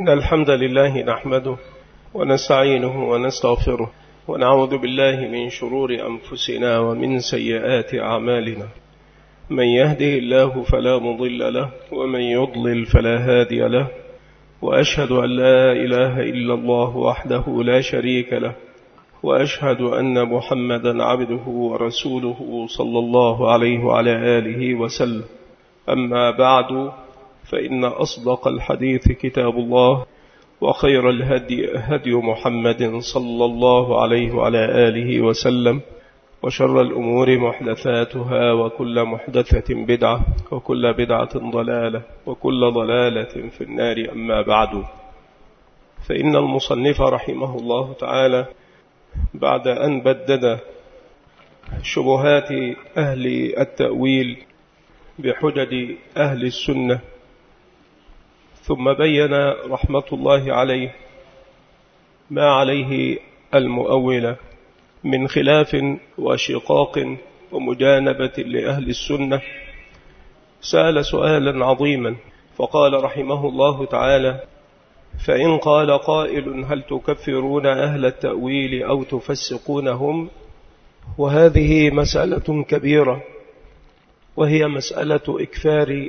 إن الحمد لله نحمده ونستعينه ونستغفره ونعوذ بالله من شرور أنفسنا ومن سيئات أعمالنا. من يهده الله فلا مضل له ومن يضلل فلا هادي له، وأشهد أن لا إله إلا الله وحده لا شريك له، وأشهد أن محمدا عبده ورسوله صلى الله عليه وعلى آله وسلم. أما بعد، فإن أصدق الحديث كتاب الله، وخير الهدي هدي محمد صلى الله عليه وعلى آله وسلم، وشر الأمور محدثاتها، وكل محدثة بدعة، وكل بدعة ضلالة، وكل ضلالة في النار. أما بعد، فإن المصنف رحمه الله تعالى بعد أن بدد شبهات أهل التأويل بحجج أهل السنة، ثم بين رحمة الله عليه ما عليه المؤولة من خلاف وشقاق ومجانبة لأهل السنة، سأل سؤالا عظيما فقال رحمه الله تعالى: فإن قال قائل هل تكفرون أهل التأويل أو تفسقونهم؟ وهذه مسألة كبيرة، وهي مسألة إكفار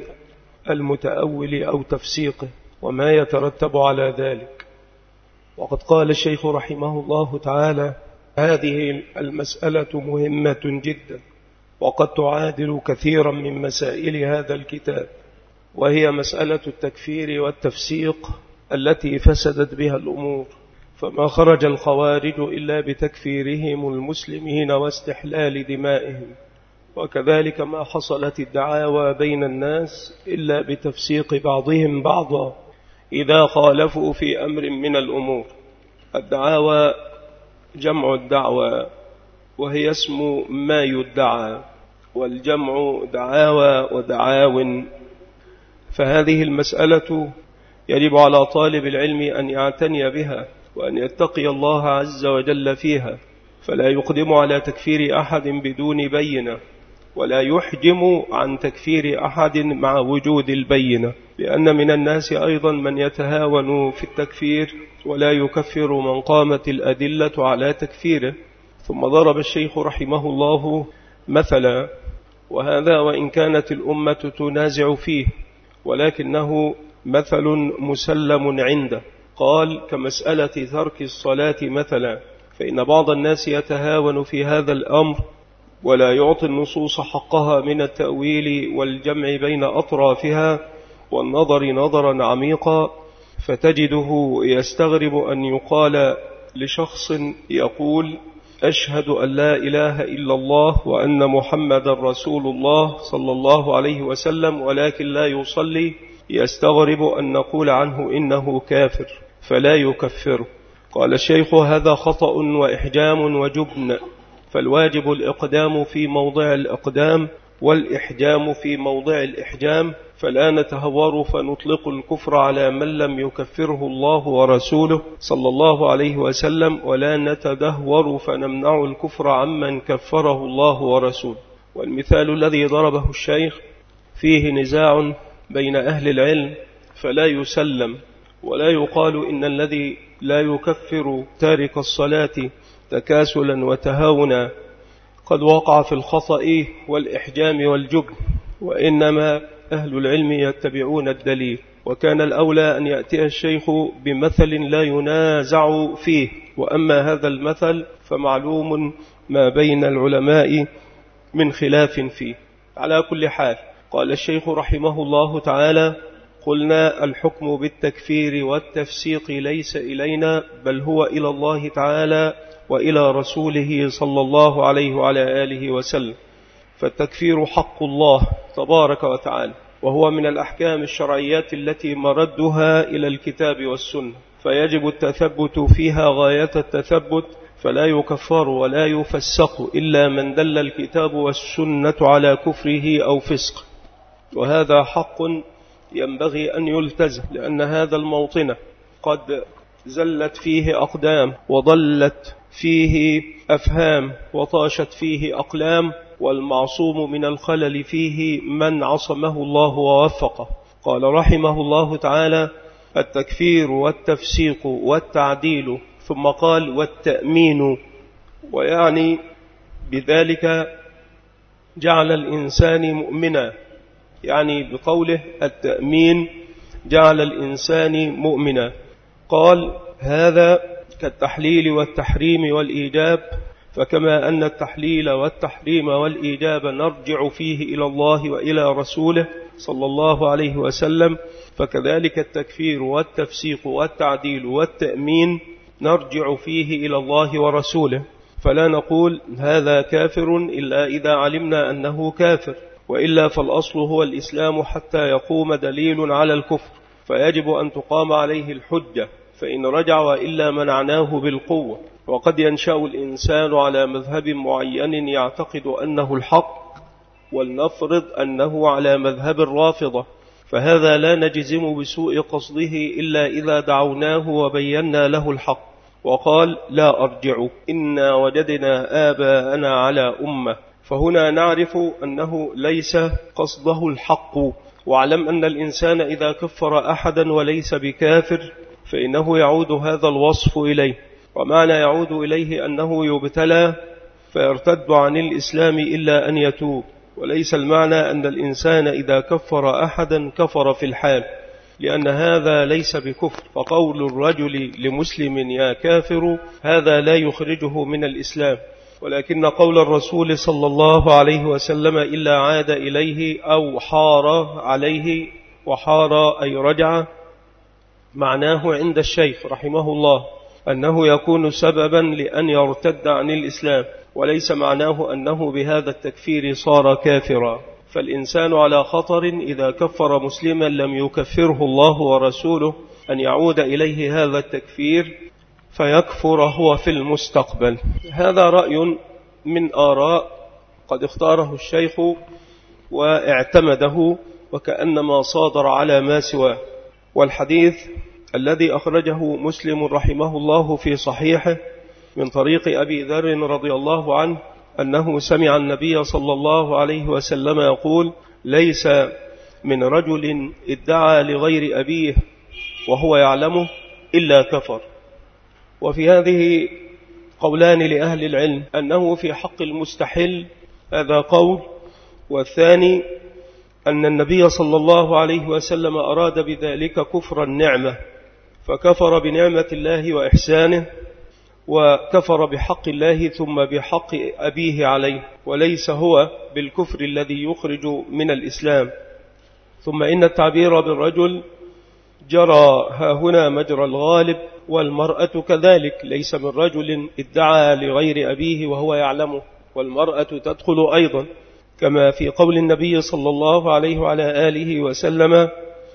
المتأول أو تفسيقه وما يترتب على ذلك. وقد قال الشيخ رحمه الله تعالى: هذه المسألة مهمة جدا، وقد تعادل كثيرا من مسائل هذا الكتاب، وهي مسألة التكفير والتفسيق التي فسدت بها الأمور، فما خرج الخوارج إلا بتكفيرهم المسلمين واستحلال دمائهم، وكذلك ما حصلت الدعاوى بين الناس إلا بتفسيق بعضهم بعضا إذا خالفوا في أمر من الأمور. الدعاوى جمع الدعوى، وهي اسم ما يدعى، والجمع دعاوى ودعاو. فهذه المسألة يجب على طالب العلم أن يعتني بها، وأن يتقي الله عز وجل فيها، فلا يقدم على تكفير أحد بدون بينة، ولا يحجم عن تكفير أحد مع وجود البينة، لأن من الناس أيضا من يتهاون في التكفير ولا يكفر من قامت الأدلة على تكفيره. ثم ضرب الشيخ رحمه الله مثلا، وهذا وإن كانت الأمة تنازع فيه، ولكنه مثل مسلم عنده. قال: كمسألة ترك الصلاة مثلا، فإن بعض الناس يتهاون في هذا الأمر ولا يعطي النصوص حقها من التأويل والجمع بين أطرافها والنظر نظرا عميقا، فتجده يستغرب أن يقال لشخص يقول: أشهد أن لا إله إلا الله وأن محمد رسول الله صلى الله عليه وسلم، ولكن لا يصلي، يستغرب أن نقول عنه إنه كافر فلا يكفره. قال الشيخ: هذا خطأ وإحجام وجبن، فالواجب الإقدام في موضع الإقدام والإحجام في موضع الإحجام، فلا نتهور فنطلق الكفر على من لم يكفره الله ورسوله صلى الله عليه وسلم، ولا نتدهور فنمنع الكفر عمن كفره الله ورسوله. والمثال الذي ضربه الشيخ فيه نزاع بين أهل العلم، فلا يسلم، ولا يقال إن الذي لا يكفر تارك الصلاة تكاسلا وتهاونا قد وقع في الخطأ والإحجام والجبن، وإنما أهل العلم يتبعون الدليل. وكان الأولى أن يأتي الشيخ بمثل لا ينازع فيه، وأما هذا المثل فمعلوم ما بين العلماء من خلاف فيه. على كل حال، قال الشيخ رحمه الله تعالى: قلنا الحكم بالتكفير والتفسيق ليس إلينا، بل هو إلى الله تعالى وإلى رسوله صلى الله عليه وعلى آله وسلم. فالتكفير حق الله تبارك وتعالى، وهو من الأحكام الشرعيات التي مردها إلى الكتاب والسنة، فيجب التثبت فيها غاية التثبت، فلا يكفر ولا يفسق إلا من دل الكتاب والسنة على كفره أو فسق. وهذا حق ينبغي أن يلتزم، لأن هذا الموطن قد زلت فيه أقدام، وضلت فيه أفهام، وطاشت فيه أقلام، والمعصوم من الخلل فيه من عصمه الله ووفقه. قال رحمه الله تعالى: التكفير والتفسيق والتعديل، ثم قال والتأمين، ويعني بذلك جعل الإنسان مؤمنا، يعني بقوله التأمين جعل الإنسان مؤمنا. قال هذا كالتحليل والتحريم والإيجاب، فكما أن التحليل والتحريم والإيجاب نرجع فيه إلى الله وإلى رسوله صلى الله عليه وسلم، فكذلك التكفير والتفسيق والتعديل والتأمين نرجع فيه إلى الله ورسوله، فلا نقول هذا كافر إلا إذا علمنا أنه كافر، وإلا فالأصل هو الإسلام حتى يقوم دليل على الكفر، فيجب أن تقام عليه الحجة، فإن رجع وإلا منعناه بالقوة. وقد ينشأ الإنسان على مذهب معين يعتقد أنه الحق، ولنفرض أنه على مذهب الرافضة، فهذا لا نجزم بسوء قصده إلا إذا دعوناه وبينا له الحق وقال لا أرجع إنا وجدنا آباءنا على أمة، فهنا نعرف أنه ليس قصده الحق. واعلم أن الإنسان إذا كفر أحدا وليس بكافر فإنه يعود هذا الوصف إليه، ومعنى يعود إليه أنه يبتلى فيرتد عن الإسلام إلا أن يتوب، وليس المعنى أن الإنسان إذا كفر أحدا كفر في الحال، لأن هذا ليس بكفر، فقول الرجل لمسلم يا كافر هذا لا يخرجه من الإسلام، ولكن قول الرسول صلى الله عليه وسلم إلا عاد إليه أو حار عليه، وحار أي رجع، معناه عند الشيخ رحمه الله أنه يكون سببا لأن يرتد عن الإسلام، وليس معناه أنه بهذا التكفير صار كافرا. فالإنسان على خطر إذا كفر مسلما لم يكفره الله ورسوله أن يعود إليه هذا التكفير فيكفر هو في المستقبل. هذا رأي من آراء قد اختاره الشيخ واعتمده وكأنما صادر على ما سواه. والحديث الذي أخرجه مسلم رحمه الله في صحيحه من طريق أبي ذر رضي الله عنه أنه سمع النبي صلى الله عليه وسلم يقول ليس من رجل ادعى لغير أبيه وهو يعلمه إلا كفر. وفي هذه قولان لأهل العلم، أنه في حق المستحل هذا قول، والثاني أن النبي صلى الله عليه وسلم أراد بذلك كفر النعمة، فكفر بنعمة الله وإحسانه، وكفر بحق الله ثم بحق أبيه عليه، وليس هو بالكفر الذي يخرج من الإسلام. ثم إن التعبير بالرجل جرى هاهنا مجرى الغالب، والمرأة كذلك، ليس من رجل ادعى لغير أبيه وهو يعلمه، والمرأة تدخل أيضا، كما في قول النبي صلى الله عليه وعلى آله وسلم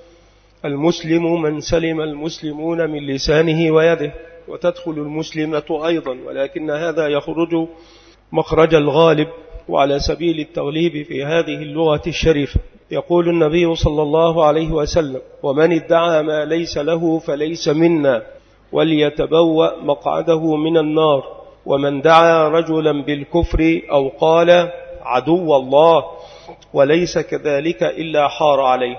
المسلم من سلم المسلمون من لسانه ويده، وتدخل المسلمة أيضا، ولكن هذا يخرج مخرج الغالب. وعلى سبيل التغليب في هذه اللغة الشريفة يقول النبي صلى الله عليه وسلم ومن ادعى ما ليس له فليس منا وليتبوأ مقعده من النار، ومن دعا رجلا بالكفر أو قال عدو الله وليس كذلك إلا حار عليه.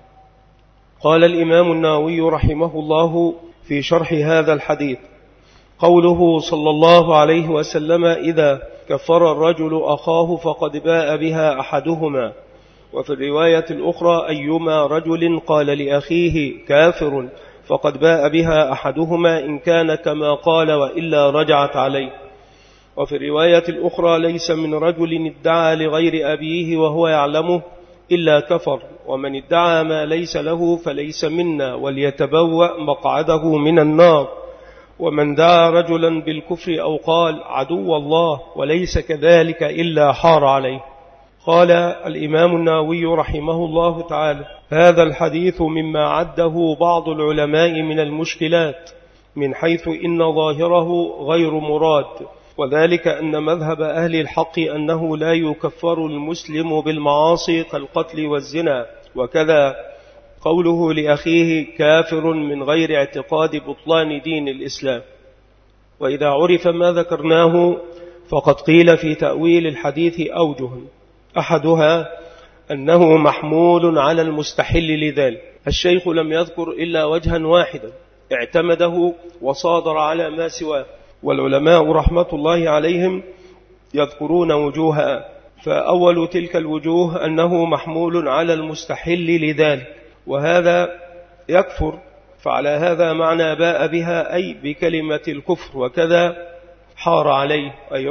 قال الإمام النووي رحمه الله في شرح هذا الحديث قوله صلى الله عليه وسلم إذا كفر الرجل أخاه فقد باء بها أحدهما، وفي الرواية الأخرى أيما رجل قال لأخيه كافر فقد باء بها أحدهما إن كان كما قال وإلا رجعت عليه. وفي الرواية الأخرى ليس من رجل ادعى لغير أبيه وهو يعلمه إلا كفر، ومن ادعى ما ليس له فليس منا وليتبوأ مقعده من النار، ومن دعا رجلا بالكفر أو قال عدو الله وليس كذلك إلا حار عليه. قال الإمام النووي رحمه الله تعالى هذا الحديث مما عده بعض العلماء من المشكلات، من حيث إن ظاهره غير مراد، وذلك أن مذهب أهل الحق أنه لا يكفر المسلم بالمعاصي كالقتل والزنا، وكذا قوله لأخيه كافر من غير اعتقاد بطلان دين الإسلام. وإذا عرف ما ذكرناه فقد قيل في تأويل الحديث أوجه، أحدها أنه محمول على المستحل لذلك، الشيخ لم يذكر إلا وجها واحدا اعتمده وصادر على ما سواه، والعلماء رحمة الله عليهم يذكرون وجوها. فأول تلك الوجوه أنه محمول على المستحل لذلك، وهذا يكفر، فعلى هذا معنى باء بها أي بكلمة الكفر، وكذا حار عليه أي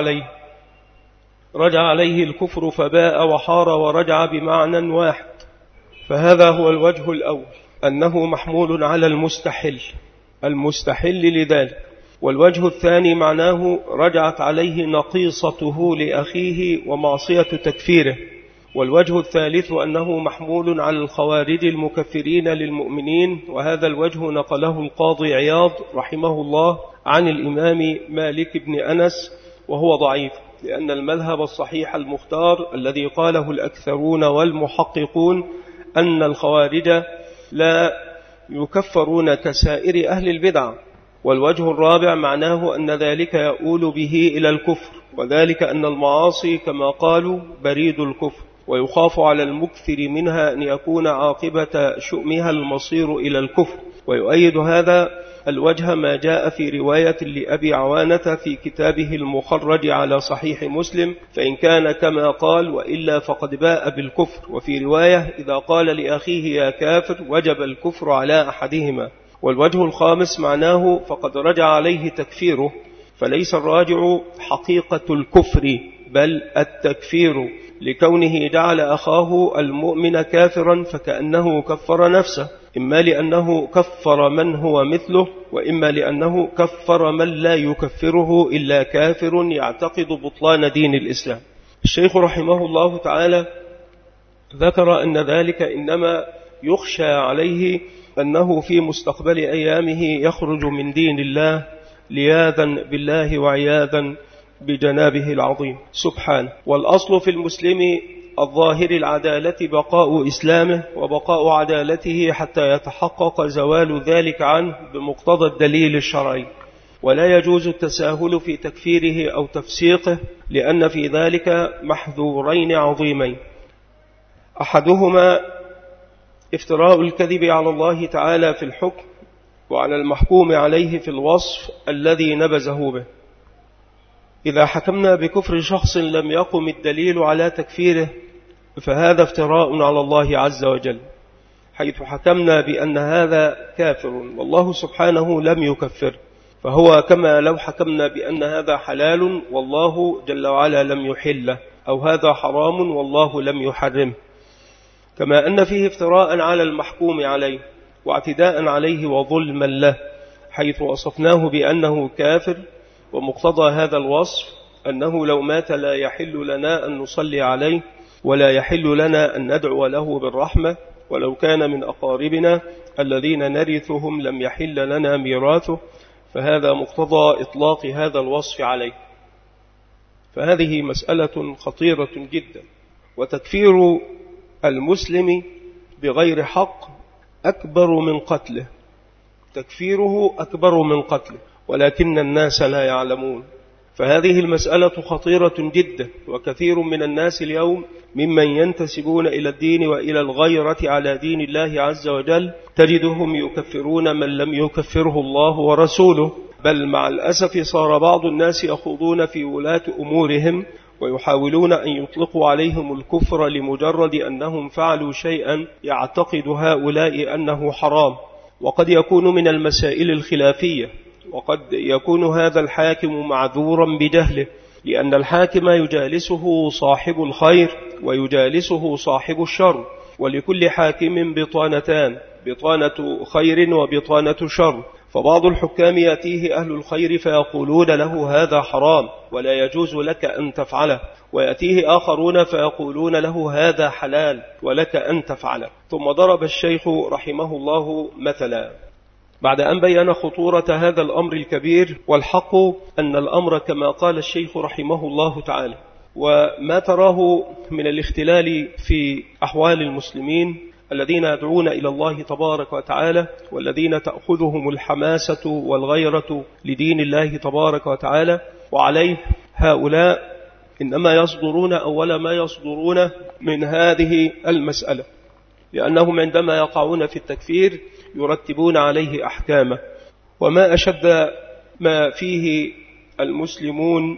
رجع عليه الكفر فباء وحار ورجع بمعنى واحد. فهذا هو الوجه الأول، أنه محمول على المستحل لذلك. والوجه الثاني معناه رجعت عليه نقيصته لأخيه ومعصية تكفيره. والوجه الثالث أنه محمول على الخوارج المكفرين للمؤمنين، وهذا الوجه نقله القاضي عياض رحمه الله عن الإمام مالك بن أنس، وهو ضعيف، لأن المذهب الصحيح المختار الذي قاله الأكثرون والمحققون أن الخوارج لا يكفرون كسائر أهل البدع. والوجه الرابع معناه أن ذلك يؤول به إلى الكفر، وذلك أن المعاصي كما قالوا بريد الكفر، ويخاف على المكثر منها أن يكون عاقبة شؤمها المصير إلى الكفر. ويؤيد هذا الوجه ما جاء في رواية لأبي عوانة في كتابه المخرج على صحيح مسلم، فإن كان كما قال وإلا فقد باء بالكفر. وفي رواية إذا قال لأخيه يا كافر وجب الكفر على أحدهما. والوجه الخامس معناه فقد رجع عليه تكفيره، فليس الراجع حقيقة الكفر بل التكفير، لكونه جعل أخاه المؤمن كافرا فكأنه كفر نفسه، إما لأنه كفر من هو مثله، وإما لأنه كفر من لا يكفره إلا كافر يعتقد بطلان دين الإسلام. الشيخ رحمه الله تعالى ذكر أن ذلك إنما يخشى عليه أنه في مستقبل أيامه يخرج من دين الله لياذا بالله وعياذا بجنابه العظيم سبحانه. والأصل في المسلم الظاهر العدالة بقاء إسلامه وبقاء عدالته حتى يتحقق زوال ذلك عنه بمقتضى الدليل الشرعي، ولا يجوز التساهل في تكفيره أو تفسيقه، لأن في ذلك محذورين عظيمين: أحدهما افتراء الكذب على الله تعالى في الحكم وعلى المحكوم عليه في الوصف الذي نبذه به. إذا حكمنا بكفر شخص لم يقم الدليل على تكفيره فهذا افتراء على الله عز وجل، حيث حكمنا بأن هذا كافر والله سبحانه لم يكفر، فهو كما لو حكمنا بأن هذا حلال والله جل وعلا لم يحله، أو هذا حرام والله لم يحرمه. كما أن فيه افتراء على المحكوم عليه واعتداء عليه وظلما له، حيث وصفناه بأنه كافر، ومقتضى هذا الوصف أنه لو مات لا يحل لنا أن نصلي عليه، ولا يحل لنا أن ندعو له بالرحمة، ولو كان من أقاربنا الذين نرثهم لم يحل لنا ميراثه، فهذا مقتضى إطلاق هذا الوصف عليه. فهذه مسألة خطيرة جدا، وتكفير المسلم بغير حق أكبر من قتله، تكفيره أكبر من قتله، ولكن الناس لا يعلمون. فهذه المسألة خطيرة جدا، وكثير من الناس اليوم ممن ينتسبون إلى الدين وإلى الغيرة على دين الله عز وجل تجدهم يكفرون من لم يكفره الله ورسوله، بل مع الأسف صار بعض الناس يخوضون في ولاة أمورهم ويحاولون أن يطلقوا عليهم الكفر لمجرد أنهم فعلوا شيئا يعتقد هؤلاء أنه حرام، وقد يكون من المسائل الخلافية، وقد يكون هذا الحاكم معذورا بجهله، لأن الحاكم يجالسه صاحب الخير ويجالسه صاحب الشر، ولكل حاكم بطانتان، بطانة خير وبطانة شر. فبعض الحكام يأتيه أهل الخير فيقولون له هذا حرام ولا يجوز لك أن تفعله، ويأتيه آخرون فيقولون له هذا حلال ولك أن تفعله. ثم ضرب الشيخ رحمه الله مثلا بعد أن بيّن خطورة هذا الأمر الكبير، والحق أن الأمر كما قال الشيخ رحمه الله تعالى، وما تراه من الاختلال في أحوال المسلمين الذين يدعون إلى الله تبارك وتعالى، والذين تأخذهم الحماسة والغيرة لدين الله تبارك وتعالى، وعليه هؤلاء إنما يصدرون أول ما يصدرون من هذه المسألة، لأنهم عندما يقعون في التكفير يرتبون عليه أحكامه. وما أشد ما فيه المسلمون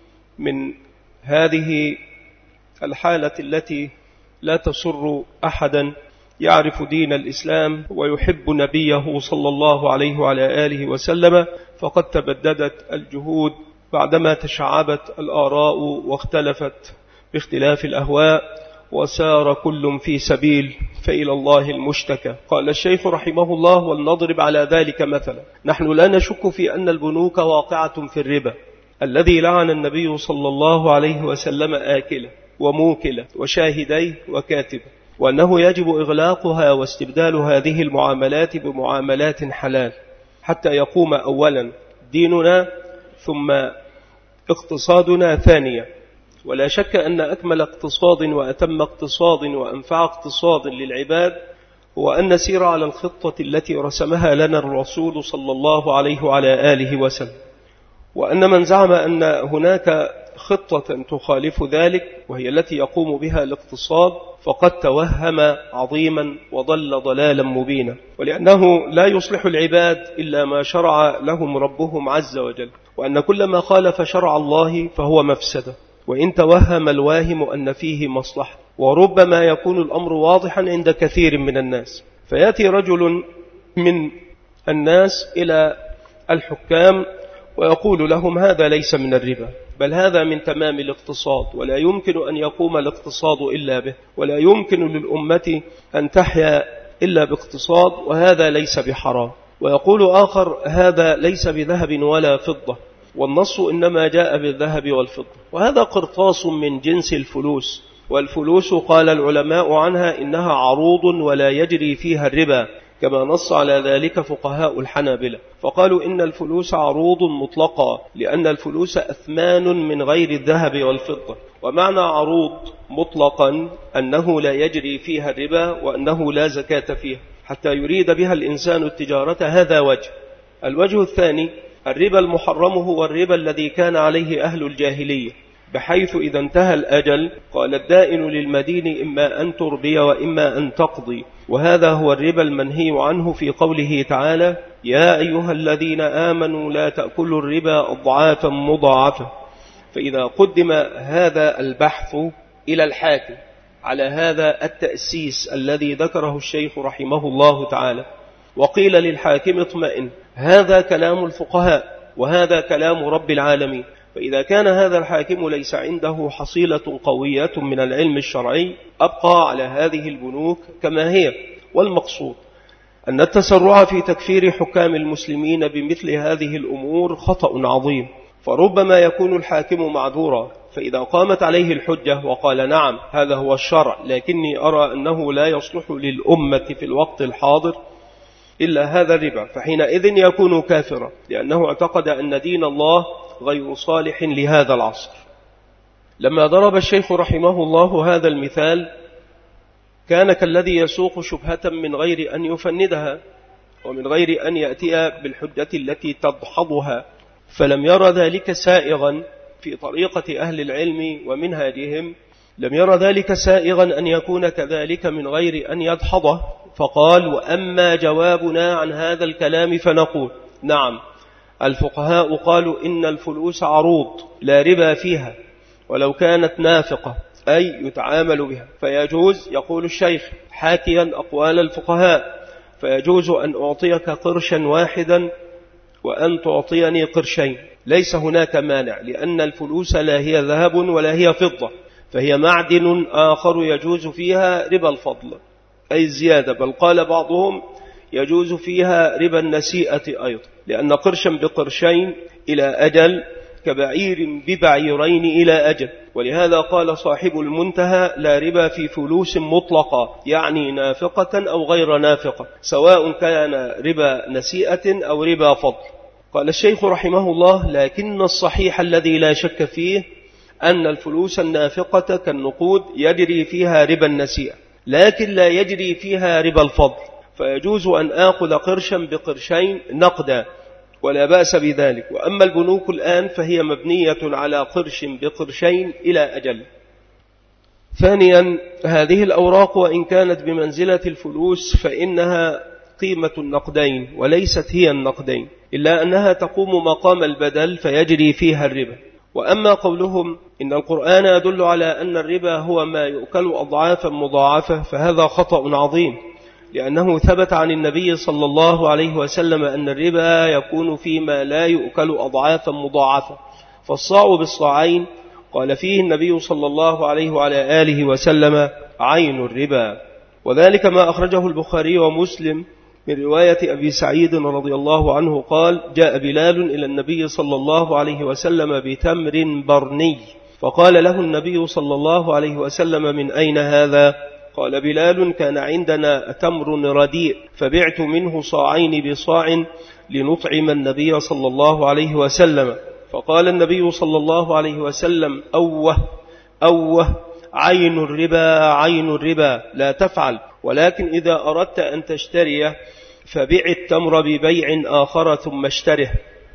من هذه الحالة التي لا تسر أحدا يعرف دين الإسلام ويحب نبيه صلى الله عليه وعلى آله وسلم، فقد تبددت الجهود بعدما تشعبت الآراء واختلفت باختلاف الأهواء، وسار كل في سبيل، فإلى الله المشتكى. قال الشيخ رحمه الله: ولنضرب على ذلك مثلا. نحن لا نشك في أن البنوك واقعة في الربا الذي لعن النبي صلى الله عليه وسلم آكله وموكله وشاهديه وكاتبه، وأنه يجب إغلاقها واستبدال هذه المعاملات بمعاملات حلال حتى يقوم أولا ديننا ثم اقتصادنا ثانيا. ولا شك أن أكمل اقتصاد وأتم اقتصاد وأنفع اقتصاد للعباد هو أن نسير على الخطة التي رسمها لنا الرسول صلى الله عليه وعلى آله وسلم. وأن من زعم أن هناك خطة تخالف ذلك وهي التي يقوم بها الاقتصاد فقد توهم عظيما وضل ضلالا مبينا، ولأنه لا يصلح العباد إلا ما شرع لهم ربهم عز وجل، وأن كل ما خالف شرع الله فهو مفسدة، وإن توهم الواهم أن فيه مصلحة. وربما يكون الأمر واضحا عند كثير من الناس، فيأتي رجل من الناس إلى الحكام ويقول لهم: هذا ليس من الربا، بل هذا من تمام الاقتصاد، ولا يمكن أن يقوم الاقتصاد إلا به، ولا يمكن للأمة أن تحيا إلا باقتصاد، وهذا ليس بحرام. ويقول آخر: هذا ليس بذهب ولا فضة، والنص إنما جاء بالذهب والفضة، وهذا قرطاس من جنس الفلوس، والفلوس قال العلماء عنها إنها عروض ولا يجري فيها الربا، كما نص على ذلك فقهاء الحنابلة، فقالوا إن الفلوس عروض مطلقة لأن الفلوس أثمان من غير الذهب والفضة. ومعنى عروض مطلقا أنه لا يجري فيها الربا وأنه لا زكاة فيها حتى يريد بها الإنسان التجارة. هذا وجه. الوجه الثاني: الربا المحرم هو الربا الذي كان عليه أهل الجاهلية، بحيث إذا انتهى الأجل قال الدائن للمدين: إما أن تربي وإما أن تقضي. وهذا هو الربا المنهي عنه في قوله تعالى: يا أيها الذين آمنوا لا تأكلوا الربا أضعافا مضاعفة. فإذا قدم هذا البحث إلى الحاكم على هذا التأسيس الذي ذكره الشيخ رحمه الله تعالى، وقيل للحاكم: اطمئن، هذا كلام الفقهاء وهذا كلام رب العالمين. فإذا كان هذا الحاكم ليس عنده حصيلة قوية من العلم الشرعي أبقى على هذه البنوك كما هي. والمقصود أن التسرع في تكفير حكام المسلمين بمثل هذه الأمور خطأ عظيم، فربما يكون الحاكم معذورا، فإذا قامت عليه الحجة وقال: نعم هذا هو الشرع، لكني أرى أنه لا يصلح للأمة في الوقت الحاضر إلا هذا الربا، فحينئذ يكون كافرا، لأنه اعتقد أن دين الله غير صالح لهذا العصر. لما ضرب الشيخ رحمه الله هذا المثال كان كالذي يسوق شبهة من غير أن يفندها ومن غير أن يأتي بالحجة التي تدحضها، فلم يرى ذلك سائغا في طريقة أهل العلم ومنهاجهم، لم يرى ذلك سائغا أن يكون كذلك من غير أن يدحضه، فقال: وأما جوابنا عن هذا الكلام فنقول: نعم، الفقهاء قالوا إن الفلوس عروض لا ربا فيها ولو كانت نافقة، أي يتعامل بها، فيجوز، يقول الشيخ حاكيا أقوال الفقهاء، فيجوز أن أعطيك قرشا واحدا وأن تعطيني قرشين، ليس هناك مانع، لأن الفلوس لا هي ذهب ولا هي فضة، فهي معدن آخر يجوز فيها ربا الفضل أي الزيادة، بل قال بعضهم يجوز فيها ربا النسيئة أيضا، لأن قرشا بقرشين إلى أجل كبعير ببعيرين إلى أجل. ولهذا قال صاحب المنتهى: لا ربا في فلوس مطلقة، يعني نافقة أو غير نافقة، سواء كان ربا نسيئة أو ربا فضل. قال الشيخ رحمه الله: لكن الصحيح الذي لا شك فيه أن الفلوس النافقة كالنقود يجري فيها ربا النسيئة، لكن لا يجري فيها ربا الفضل، فيجوز أن آخذ قرشا بقرشين نقدا ولا بأس بذلك. وأما البنوك الآن فهي مبنية على قرش بقرشين إلى أجل. ثانيا، هذه الأوراق وإن كانت بمنزلة الفلوس فإنها قيمة النقدين وليست هي النقدين، إلا أنها تقوم مقام البدل فيجري فيها الربا. وأما قولهم إن القرآن يدل على أن الربا هو ما يؤكل أضعافا مضاعفة فهذا خطأ عظيم، لأنه ثبت عن النبي صلى الله عليه وسلم أن الربا يكون فيما لا يؤكل أضعافا مضاعفة، فالصاع بالصاعين قال فيه النبي صلى الله عليه وعلى آله وسلم عين الربا. وذلك ما أخرجه البخاري ومسلم من رواية أبي سعيد رضي الله عنه قال: جاء بلال إلى النبي صلى الله عليه وسلم بتمر برني، فقال له النبي صلى الله عليه وسلم: من أين هذا؟ قال بلال: كان عندنا تمر رديء فبعت منه صاعين بصاع لنطعم النبي صلى الله عليه وسلم. فقال النبي صلى الله عليه وسلم: أوه عين الربا عين الربا، لا تفعل، ولكن إذا أردت أن تشتريه فبيع التمر ببيع آخر ثم اشتره.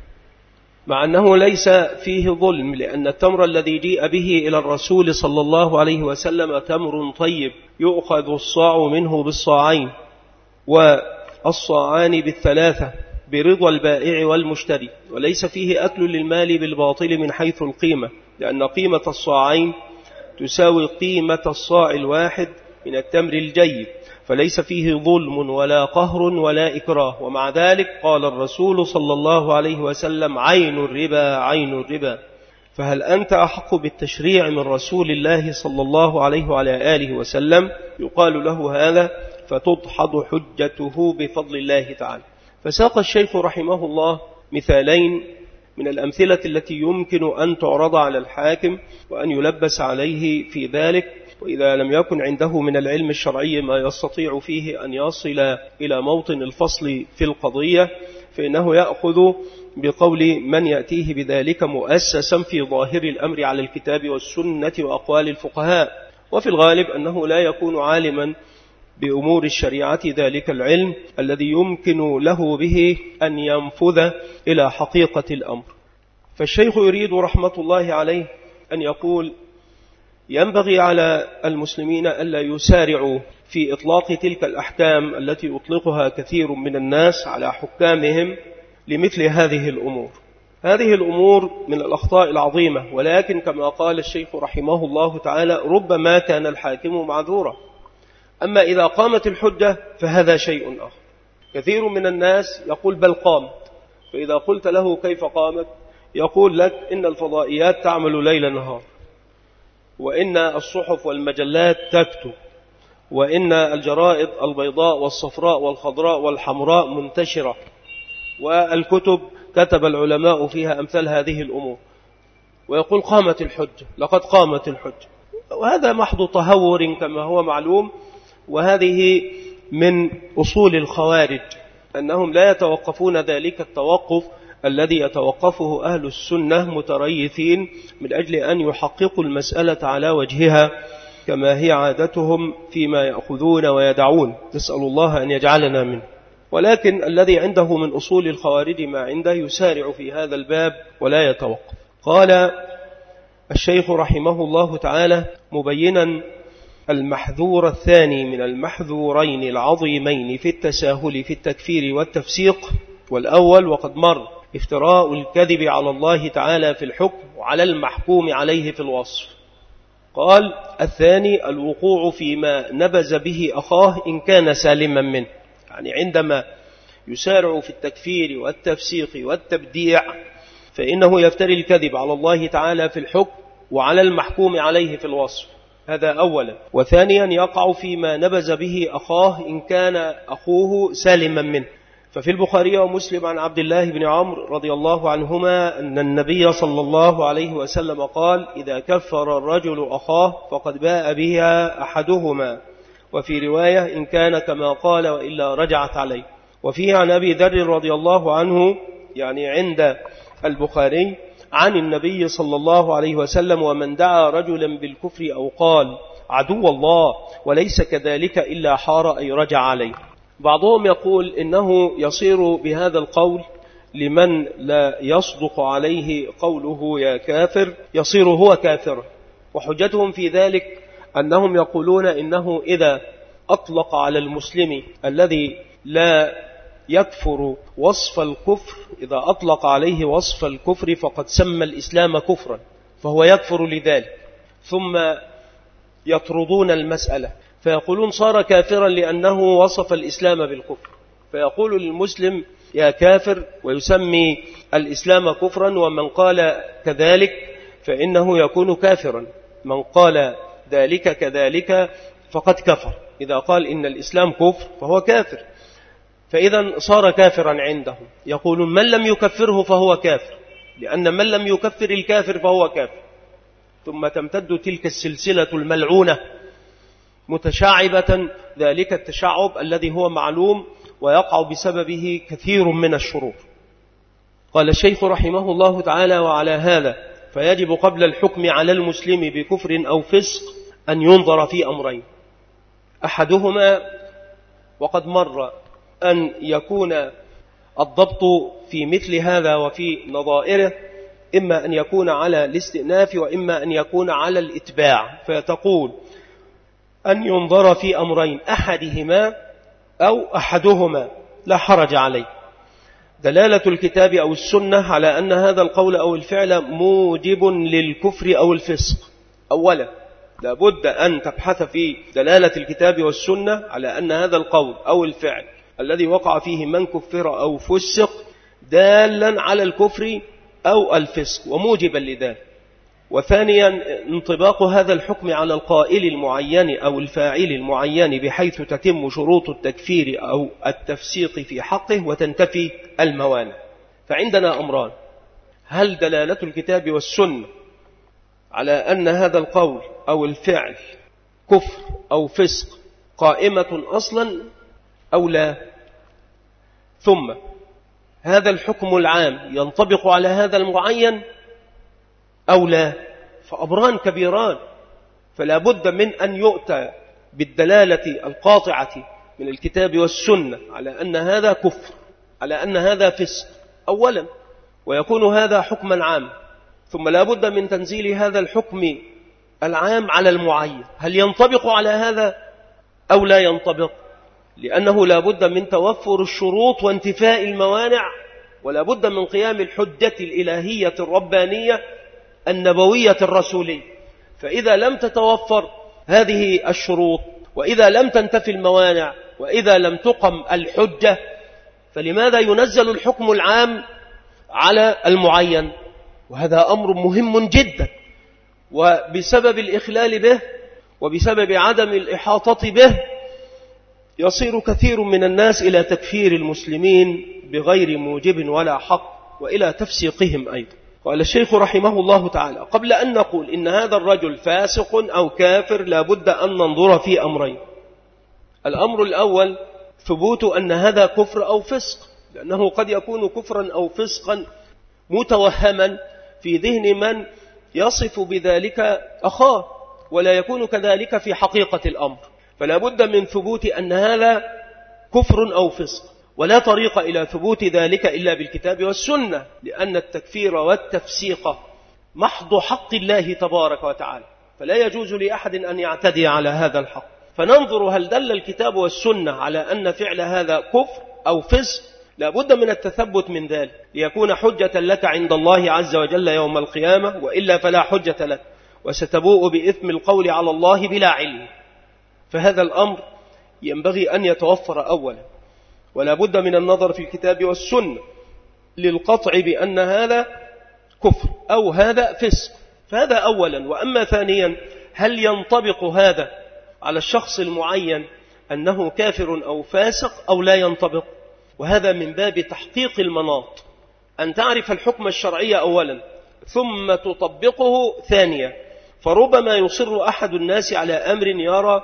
مع أنه ليس فيه ظلم، لأن التمر الذي جيء به إلى الرسول صلى الله عليه وسلم تمر طيب يؤخذ الصاع منه بالصاعين والصاعان بالثلاثة برضا البائع والمشتري، وليس فيه أكل للمال بالباطل من حيث القيمة، لأن قيمة الصاعين تساوي قيمة الصاع الواحد من التمر الجيد، فليس فيه ظلم ولا قهر ولا إكراه. ومع ذلك قال الرسول صلى الله عليه وسلم: عين الربا عين الربا. فهل أنت أحق بالتشريع من رسول الله صلى الله عليه وعلى آله وسلم؟ يقال له هذا فتدحض حجته بفضل الله تعالى. فساق الشيخ رحمه الله مثالين من الأمثلة التي يمكن أن تعرض على الحاكم وأن يلبس عليه في ذلك، وإذا لم يكن عنده من العلم الشرعي ما يستطيع فيه أن يصل إلى موطن الفصل في القضية، فإنه يأخذ بقول من يأتيه بذلك مؤسسا في ظاهر الأمر على الكتاب والسنة وأقوال الفقهاء. وفي الغالب أنه لا يكون عالما بأمور الشريعة ذلك العلم الذي يمكن له به أن ينفذ إلى حقيقة الأمر. فالشيخ يريد رحمة الله عليه أن يقول: ينبغي على المسلمين ألا يسارعوا في إطلاق تلك الأحكام التي يطلقها كثير من الناس على حكامهم لمثل هذه الأمور. هذه الأمور من الأخطاء العظيمة، ولكن كما قال الشيخ رحمه الله تعالى: ربما كان الحاكم معذورا. أما إذا قامت الحجة فهذا شيء آخر. كثير من الناس يقول: بل قامت، فإذا قلت له كيف قامت يقول لك: إن الفضائيات تعمل ليل نهار، وإن الصحف والمجلات تكتب، وإن الجرائد البيضاء والصفراء والخضراء والحمراء منتشرة، والكتب كتب العلماء فيها أمثال هذه الأمور، ويقول: قامت الحجة، لقد قامت الحجة. وهذا محض تهور كما هو معلوم، وهذه من أصول الخوارج، أنهم لا يتوقفون ذلك التوقف الذي يتوقفه أهل السنة متريثين من أجل أن يحققوا المسألة على وجهها كما هي عادتهم فيما يأخذون ويدعون، نسأل الله أن يجعلنا منه. ولكن الذي عنده من أصول الخوارج ما عنده يسارع في هذا الباب ولا يتوقف. قال الشيخ رحمه الله تعالى مبينا المحذور الثاني من المحذورين العظيمين في التساهل في التكفير والتفسيق: والأول وقد مر افتراء الكذب على الله تعالى في الحكم وعلى المحكوم عليه في الوصف. قال الثاني الوقوع فيما نبذ به أخاه إن كان سالما منه، يعني عندما يسارع في التكفير والتفسيق والتبديع فإنه يفتري الكذب على الله تعالى في الحكم وعلى المحكوم عليه في الوصف، هذا أولا. وثانيا يقع فيما نبذ به أخاه إن كان أخوه سالما منه. ففي البخاري ومسلم عن عبد الله بن عمرو رضي الله عنهما أن النبي صلى الله عليه وسلم قال: إذا كفر الرجل أخاه فقد باء بها أحدهما، وفي رواية إن كان كما قال وإلا رجعت عليه. وفيه عن أبي ذر رضي الله عنه، يعني عند البخاري، عن النبي صلى الله عليه وسلم: ومن دعا رجلا بالكفر أو قال عدو الله وليس كذلك إلا حار أي رجع عليه. بعضهم يقول إنه يصير بهذا القول لمن لا يصدق عليه قوله يا كافر، يصير هو كافر. وحجتهم في ذلك أنهم يقولون إنه إذا أطلق على المسلم الذي لا يكفر وصف الكفر، إذا أطلق عليه وصف الكفر فقد سمى الإسلام كفرا، فهو يكفر لذلك، ثم يطردون المسألة فيقولون صار كافرا لأنه وصف الإسلام بالكفر، فيقول للمسلم يا كافر ويسمي الإسلام كفرا، ومن قال كذلك فإنه يكون كافرا، من قال ذلك كذلك فقد كفر، إذا قال إن الإسلام كفر فهو كافر، فإذا صار كافرا عندهم. يقولون من لم يكفره فهو كافر، لأن من لم يكفر الكافر فهو كافر. ثم تمتد تلك السلسلة الملعونة متشعبة، ذلك التشعب الذي هو معلوم ويقع بسببه كثير من الشرور. قال الشيخ رحمه الله تعالى: وعلى هذا فيجب قبل الحكم على المسلم بكفر أو فسق أن ينظر في أمرين، أحدهما وقد مر أن يكون الضبط في مثل هذا وفي نظائره إما أن يكون على الاستئناف وإما أن يكون على الإتباع، فتقول أن ينظر في أمرين أحدهما أو أحدهما لا حرج عليه، دلالة الكتاب أو السنة على أن هذا القول أو الفعل موجب للكفر أو الفسق. أولا لابد أن تبحث في دلالة الكتاب والسنة على أن هذا القول أو الفعل الذي وقع فيه من كفر أو فسق دالا على الكفر أو الفسق وموجبا لذلك. وثانيا انطباق هذا الحكم على القائل المعين أو الفاعل المعين بحيث تتم شروط التكفير أو التفسيق في حقه وتنتفي الموانع. فعندنا أمران: هل دلالة الكتاب والسنة على أن هذا القول أو الفعل كفر أو فسق قائمة أصلا أو لا؟ ثم هذا الحكم العام ينطبق على هذا المعين أو لا؟ فأمران كبيران، فلا بد من أن يؤتى بالدلالة القاطعة من الكتاب والسنة على أن هذا كفر، على أن هذا فسق أولا، ويكون هذا حكما عاما. ثم لا بد من تنزيل هذا الحكم العام على المعين، هل ينطبق على هذا أو لا ينطبق؟ لأنه لا بد من توفر الشروط وانتفاء الموانع، ولا بد من قيام الحجة الإلهية الربانية النبوية الرسولية. فإذا لم تتوفر هذه الشروط، وإذا لم تنتفي الموانع، وإذا لم تقم الحجة، فلماذا ينزل الحكم العام على المعين؟ وهذا أمر مهم جدا، وبسبب الإخلال به وبسبب عدم الإحاطة به يصير كثير من الناس إلى تكفير المسلمين بغير موجب ولا حق، وإلى تفسيقهم أيضا. قال الشيخ رحمه الله تعالى: قبل أن نقول إن هذا الرجل فاسق أو كافر لا بد أن ننظر في أمرين. الأمر الأول ثبوت أن هذا كفر أو فسق، لأنه قد يكون كفرا أو فسقا متوهما في ذهن من يصف بذلك أخاه، ولا يكون كذلك في حقيقة الأمر، فلا بد من ثبوت أن هذا كفر أو فسق، ولا طريق إلى ثبوت ذلك إلا بالكتاب والسنة، لأن التكفير والتفسيق محض حق الله تبارك وتعالى، فلا يجوز لأحد أن يعتدي على هذا الحق. فننظر هل دل الكتاب والسنة على أن فعل هذا كفر أو فسق؟ لا بد من التثبت من ذلك ليكون حجة لك عند الله عز وجل يوم القيامة، وإلا فلا حجة لك، وستبوء بإثم القول على الله بلا علم. فهذا الأمر ينبغي أن يتوفر أولا، ولا بد من النظر في الكتاب والسنة للقطع بأن هذا كفر أو هذا فسق، فهذا أولا. وأما ثانيا، هل ينطبق هذا على الشخص المعين أنه كافر أو فاسق أو لا ينطبق؟ وهذا من باب تحقيق المناط، أن تعرف الحكم الشرعي أولا ثم تطبقه ثانيا. فربما يصر أحد الناس على أمر يرى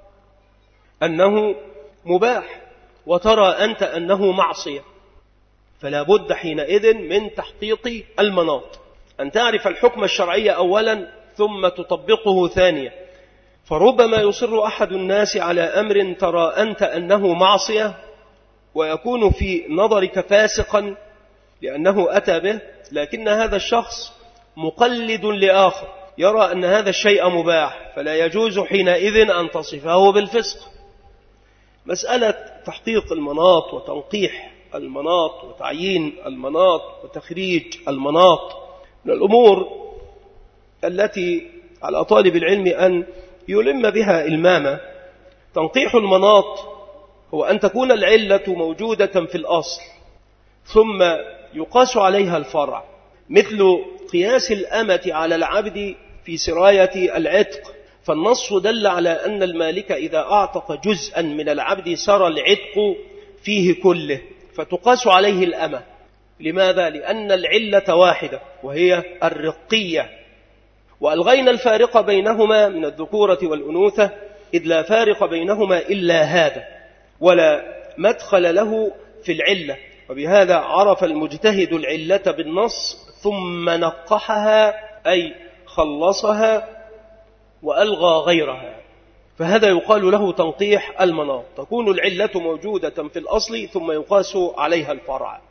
أنه مباح وترى أنت أنه معصية، فلا بد حينئذ من تحقيق المناط، أن تعرف الحكم الشرعي أولا ثم تطبقه ثانيا. فربما يصر أحد الناس على أمر ترى أنت أنه معصية ويكون في نظرك فاسقا لأنه أتى به، لكن هذا الشخص مقلد لآخر يرى أن هذا الشيء مباح، فلا يجوز حينئذ أن تصفه بالفسق. مسألة تحقيق المناط وتنقيح المناط وتعيين المناط وتخريج المناط من الأمور التي على طالب العلم أن يلم بها إلماما. تنقيح المناط هو أن تكون العلة موجودة في الأصل ثم يقاس عليها الفرع، مثل قياس الأمة على العبد في سراية العتق، فالنص دل على أن المالك إذا أعتق جزءا من العبد سرى العتق فيه كله، فتقاس عليه الأمة. لماذا؟ لأن العلة واحدة وهي الرقية، وألغينا الفارق بينهما من الذكورة والأنوثة، إذ لا فارق بينهما إلا هذا ولا مدخل له في العلة. وبهذا عرف المجتهد العلة بالنص ثم نقحها، أي خلصها وألغى غيرها، فهذا يقال له تنقيح المناط. تكون العلة موجودة في الأصل ثم يقاس عليها الفرع،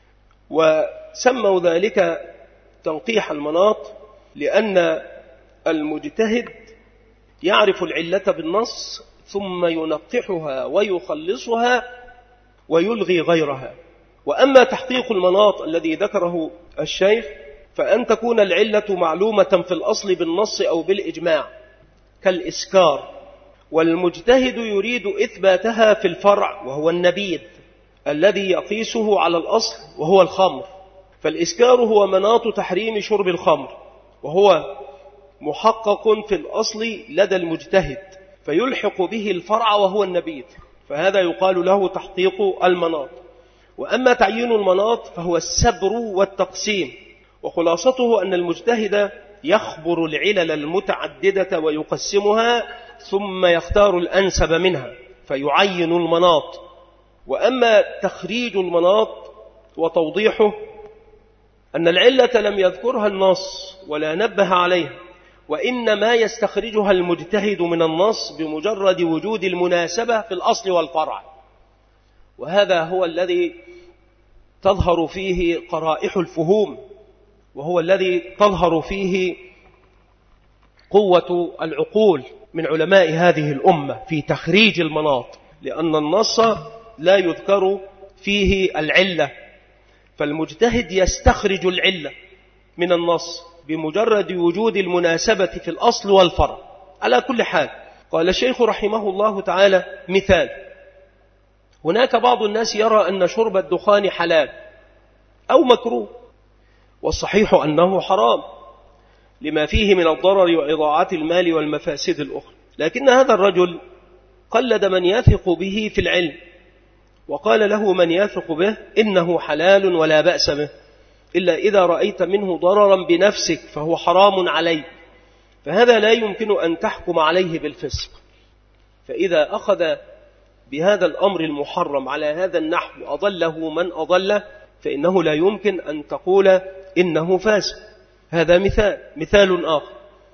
وسموا ذلك تنقيح المناط لأن المجتهد يعرف العلة بالنص ثم ينقحها ويخلصها ويلغي غيرها. وأما تحقيق المناط الذي ذكره الشيخ فأن تكون العلة معلومة في الأصل بالنص أو بالإجماع كالإسكار، والمجتهد يريد إثباتها في الفرع وهو النبيذ الذي يقيسه على الأصل وهو الخمر. فالإسكار هو مناط تحريم شرب الخمر، وهو محقق في الأصل لدى المجتهد، فيلحق به الفرع وهو النبيذ، فهذا يقال له تحقيق المناط. وأما تعيين المناط فهو السبر والتقسيم، وخلاصته أن المجتهد يخبر العلل المتعددة ويقسمها ثم يختار الأنسب منها فيعين المناط. وأما تخريج المناط وتوضيحه أن العلة لم يذكرها النص ولا نبه عليها، وإنما يستخرجها المجتهد من النص بمجرد وجود المناسبة في الأصل والفرع، وهذا هو الذي تظهر فيه قرائح الفهوم، وهو الذي تظهر فيه قوة العقول من علماء هذه الأمة في تخريج المناط، لأن النص لا يذكر فيه العلة، فالمجتهد يستخرج العلة من النص بمجرد وجود المناسبة في الأصل والفرع. على كل حال، قال الشيخ رحمه الله تعالى: مثال: هناك بعض الناس يرى أن شرب الدخان حلال أو مكروه، والصحيح أنه حرام لما فيه من الضرر وإضاعة المال والمفاسد الأخرى، لكن هذا الرجل قلد من يثق به في العلم، وقال له من يثق به إنه حلال ولا بأس به، إلا إذا رأيت منه ضررا بنفسك فهو حرام عليك، فهذا لا يمكن أن تحكم عليه بالفسق. فإذا أخذ بهذا الأمر المحرم على هذا النحو وأضله من أضله فإنه لا يمكن أن تقول إنه فاسق. هذا مثال آخر: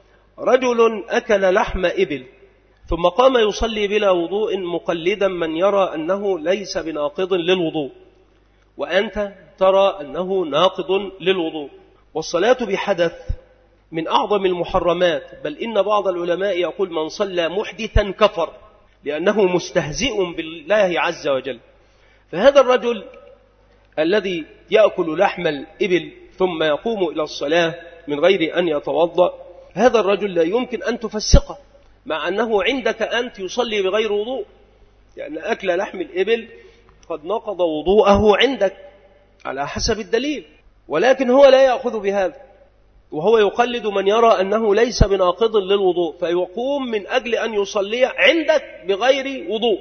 رجل أكل لحم إبل ثم قام يصلي بلا وضوء مقلدا من يرى أنه ليس بناقض للوضوء، وأنت ترى أنه ناقض للوضوء، والصلاة بحدث من أعظم المحرمات، بل إن بعض العلماء يقول من صلى محدثا كفر لأنه مستهزئ بالله عز وجل. فهذا الرجل الذي يأكل لحم الإبل ثم يقوم إلى الصلاة من غير أن يتوضأ، هذا الرجل لا يمكن أن تفسقه، مع أنه عندك أنت يصلي بغير وضوء، لأن أكل لحم الإبل قد نقض وضوءه عندك على حسب الدليل، ولكن هو لا يأخذ بهذا، وهو يقلد من يرى أنه ليس بناقض للوضوء فيقوم من أجل أن يصلي عندك بغير وضوء.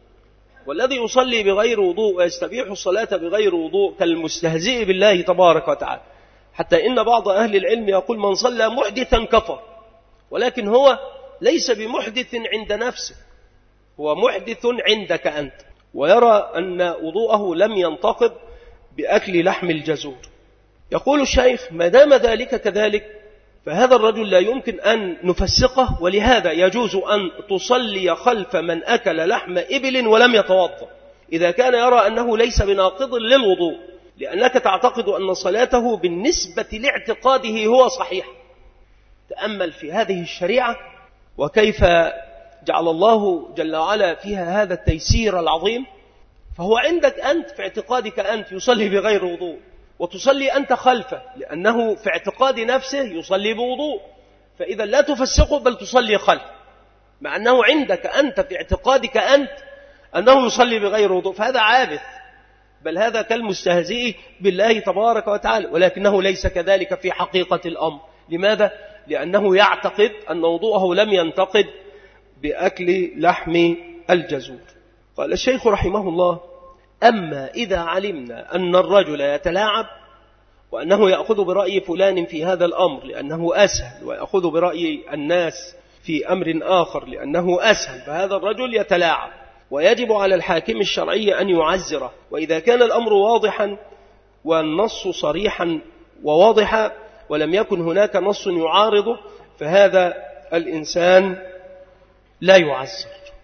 والذي يصلي بغير وضوء ويستبيح الصلاة بغير وضوء كالمستهزئ بالله تبارك وتعالى، حتى إن بعض أهل العلم يقول من صلى محدثا كفر، ولكن هو ليس بمحدث عند نفسه، هو محدث عندك أنت، ويرى أن وضوءه لم ينتقض بأكل لحم الجزور. يقول الشيخ: ما دام ذلك كذلك فهذا الرجل لا يمكن أن نفسقه، ولهذا يجوز أن تصلي خلف من أكل لحم إبل ولم يتوضأ إذا كان يرى أنه ليس بناقض للوضوء، لأنك تعتقد أن صلاته بالنسبة لاعتقاده هو صحيح، تأمل في هذه الشريعة وكيف جعل الله جل وعلا فيها هذا التيسير العظيم. فهو عندك أنت في اعتقادك أنت يصلي بغير وضوء وتصلي أنت خلفه، لأنه في اعتقاد نفسه يصلي بوضوء، فإذا لا تفسقه بل تصلي خلفه، مع أنه عندك أنت في اعتقادك أنت أنه يصلي بغير وضوء، فهذا عابث، بل هذا كالمستهزئ بالله تبارك وتعالى، ولكنه ليس كذلك في حقيقة الأمر. لماذا؟ لأنه يعتقد أن وضوءه لم ينتقد بأكل لحم الجزور. قال الشيخ رحمه الله: أما إذا علمنا أن الرجل يتلاعب وأنه يأخذ برأي فلان في هذا الأمر لأنه أسهل، ويأخذ برأي الناس في أمر آخر لأنه أسهل، فهذا الرجل يتلاعب، ويجب على الحاكم الشرعي أن يعزره. وإذا كان الأمر واضحا والنص صريحا وواضحا ولم يكن هناك نص يعارضه، فهذا الإنسان لا يعزر.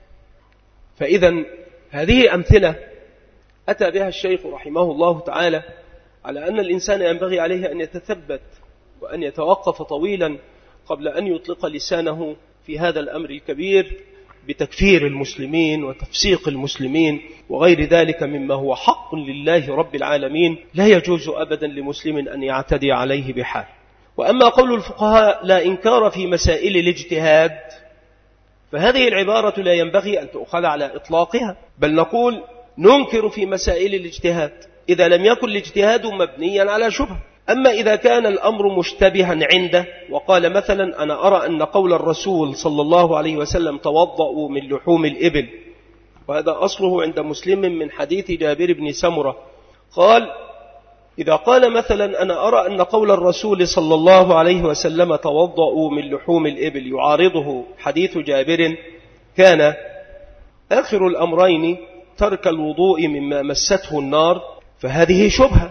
فإذا هذه أمثلة أتى بها الشيخ رحمه الله تعالى على أن الإنسان ينبغي عليه أن يتثبت وأن يتوقف طويلا قبل أن يطلق لسانه في هذا الأمر الكبير بتكفير المسلمين وتفسيق المسلمين وغير ذلك مما هو حق لله رب العالمين، لا يجوز أبدا لمسلم أن يعتدي عليه بحال. وأما قول الفقهاء لا إنكار في مسائل الاجتهاد، فهذه العبارة لا ينبغي أن تؤخذ على إطلاقها، بل نقول ننكر في مسائل الاجتهاد إذا لم يكن الاجتهاد مبنيا على شبهة. أما إذا كان الأمر مشتبها عنده وقال مثلا أنا أرى أن قول الرسول صلى الله عليه وسلم توضأوا من لحوم الإبل، وهذا أصله عند مسلم من حديث جابر بن سمرة، قال إذا قال مثلا أنا أرى أن قول الرسول صلى الله عليه وسلم توضأوا من لحوم الإبل يعارضه حديث جابر، كان آخر الأمرين ترك الوضوء مما مسته النار، فهذه شبهة،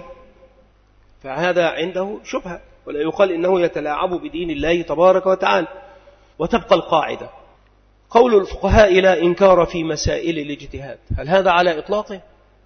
فهذا عنده شبهة، ولا يقال إنه يتلاعب بدين الله تبارك وتعالى. وتبقى القاعدة قول الفقهاء لا إنكار في مسائل الاجتهاد، هل هذا على إطلاقه؟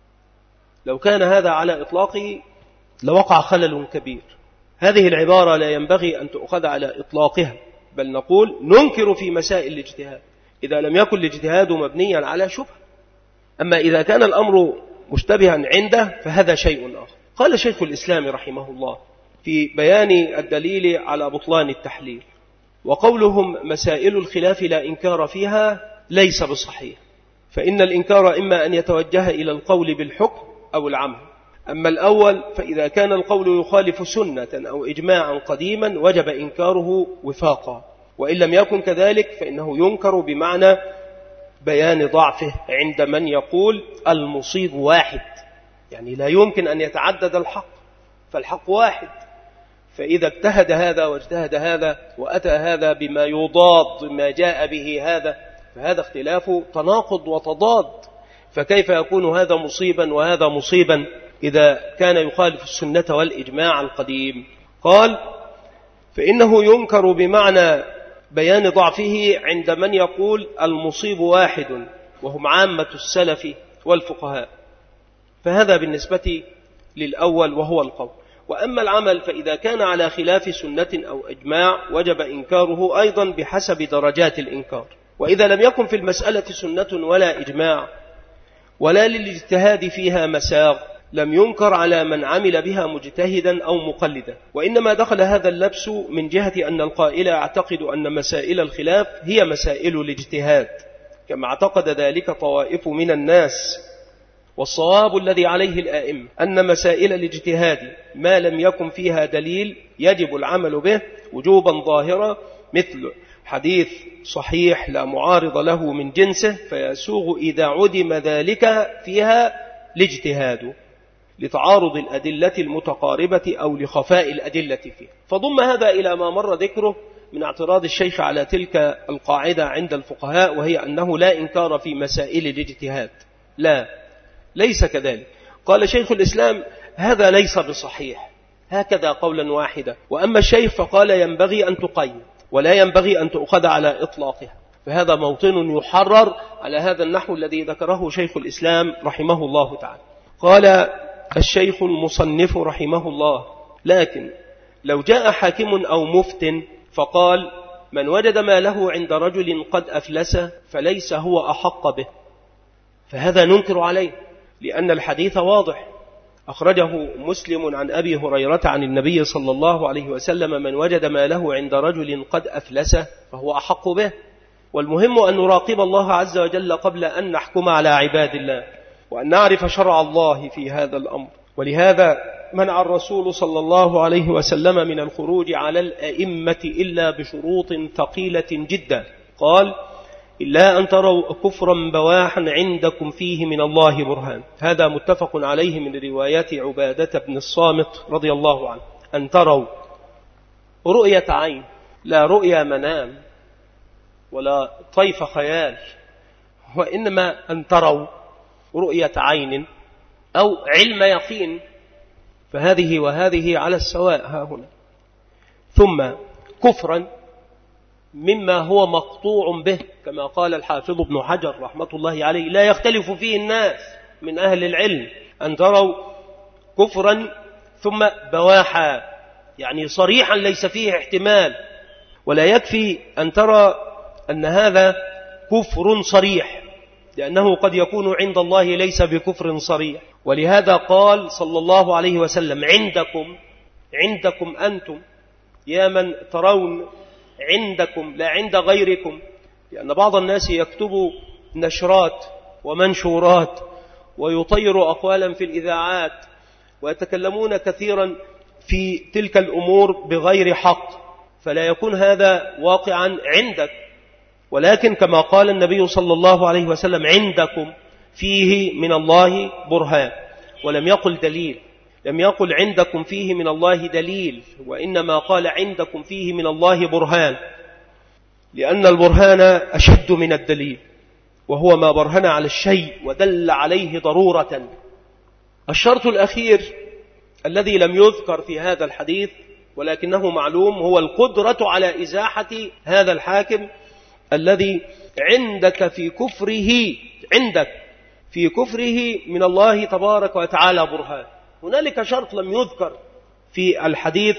لو كان هذا على إطلاقه لوقع خلل كبير. هذه العبارة لا ينبغي أن تؤخذ على إطلاقها، بل نقول ننكر في مسائل الاجتهاد إذا لم يكن الاجتهاد مبنيا على شبهة. أما إذا كان الأمر مشتبها عنده فهذا شيء آخر. قال شيخ الإسلام رحمه الله في بيان الدليل على بطلان التحليل: وقولهم مسائل الخلاف لا إنكار فيها ليس بصحيح، فإن الإنكار إما أن يتوجه إلى القول بالحكم أو العمل. أما الأول فإذا كان القول يخالف سنة أو إجماعا قديما وجب إنكاره وفاقا، وإن لم يكن كذلك فإنه ينكر بمعنى بيان ضعفه عند من يقول المصيب واحد، يعني لا يمكن أن يتعدد الحق، فالحق واحد. فإذا اجتهد هذا واجتهد هذا وأتى هذا بما يضاد ما جاء به هذا، فهذا اختلاف تناقض وتضاد، فكيف يكون هذا مصيبا وهذا مصيبا إذا كان يخالف السنة والإجماع القديم؟ قال فإنه ينكر بمعنى بيان ضعفه عند من يقول المصيب واحد، وهم عامة السلف والفقهاء، فهذا بالنسبة للأول وهو القول. وأما العمل فإذا كان على خلاف سنة أو إجماع وجب إنكاره أيضا بحسب درجات الإنكار. وإذا لم يكن في المسألة سنة ولا إجماع ولا للاجتهاد فيها مساغ لم ينكر على من عمل بها مجتهدا أو مقلدا، وإنما دخل هذا اللبس من جهة أن القائل يعتقد أن مسائل الخلاف هي مسائل الاجتهاد، كما اعتقد ذلك طوائف من الناس. والصواب الذي عليه الآئمة أن مسائل الاجتهاد ما لم يكن فيها دليل يجب العمل به وجوبا ظاهرا، مثل حديث صحيح لا معارض له من جنسه فيسوغ إذا عدم ذلك فيها الاجتهاد لتعارض الأدلة المتقاربة أو لخفاء الأدلة فيها. فضم هذا إلى ما مر ذكره من اعتراض الشيخ على تلك القاعدة عند الفقهاء، وهي أنه لا إنكار في مسائل الاجتهاد. لا، ليس كذلك. قال شيخ الإسلام هذا ليس بصحيح، هكذا قولا واحدا. وأما الشيخ فقال ينبغي أن تقيد ولا ينبغي أن تؤخذ على إطلاقها، فهذا موطن يحرر على هذا النحو الذي ذكره شيخ الإسلام رحمه الله تعالى. قال الشيخ المصنف رحمه الله: لكن لو جاء حاكم أو مفت فقال: من وجد ماله عند رجل قد أفلس فليس هو أحق به. فهذا ننكر عليه لأن الحديث واضح، أخرجه مسلم عن أبي هريرة عن النبي صلى الله عليه وسلم: من وجد ماله عند رجل قد أفلس فهو أحق به. والمهم أن نراقب الله عز وجل قبل أن نحكم على عباد الله، وأن نعرف شرع الله في هذا الأمر. ولهذا منع الرسول صلى الله عليه وسلم من الخروج على الأئمة إلا بشروط ثقيلة جدا. قال: إلا أن تروا كفرا بواحا عندكم فيه من الله برهان. هذا متفق عليه من روايات عبادة بن الصامت رضي الله عنه. أن تروا رؤية عين، لا رؤية منام ولا طيف خيال، وإنما أن تروا رؤية عين أو علم يقين، فهذه وهذه على السواء ها هنا. ثم كفرا مما هو مقطوع به، كما قال الحافظ ابن حجر رحمة الله عليه: لا يختلف فيه الناس من أهل العلم. أن تروا كفرا ثم بواحا، يعني صريحا ليس فيه احتمال. ولا يكفي أن ترى أن هذا كفر صريح، لأنه قد يكون عند الله ليس بكفر صريح. ولهذا قال صلى الله عليه وسلم: عندكم أنتم يا من ترون عندكم، لا عند غيركم. لأن بعض الناس يكتب نشرات ومنشورات ويطير أقوالا في الإذاعات ويتكلمون كثيرا في تلك الأمور بغير حق، فلا يكون هذا واقعا عندك. ولكن كما قال النبي صلى الله عليه وسلم: عندكم فيه من الله برهان. ولم يقل دليل، لم يقل عندكم فيه من الله دليل، وإنما قال عندكم فيه من الله برهان، لأن البرهان أشد من الدليل، وهو ما برهن على الشيء ودل عليه ضرورة. الشرط الأخير الذي لم يذكر في هذا الحديث ولكنه معلوم هو القدرة على إزاحة هذا الحاكم الذي عندك في كفره من الله تبارك وتعالى برهان. هنالك شرط لم يذكر في الحديث